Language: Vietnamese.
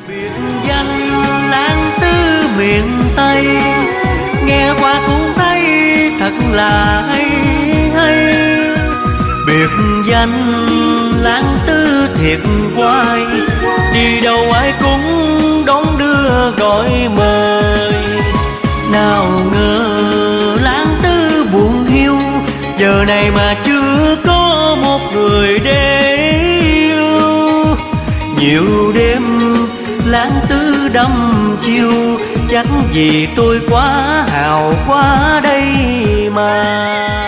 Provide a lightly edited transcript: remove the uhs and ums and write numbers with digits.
biệt danh lãng tư miền Tây, nghe qua cũng thấy thật là hay hay. Biệt danh lãng tư thiệt quái, đi đâu ai cũng đón đưa gọi mời. Nào ngờ lãng tư buồn hiu, giờ này mà chưa có một người để yêu. Nhiều đêm lãng tư đăm chiêu, chắc vì tôi quá hào quá đây mà.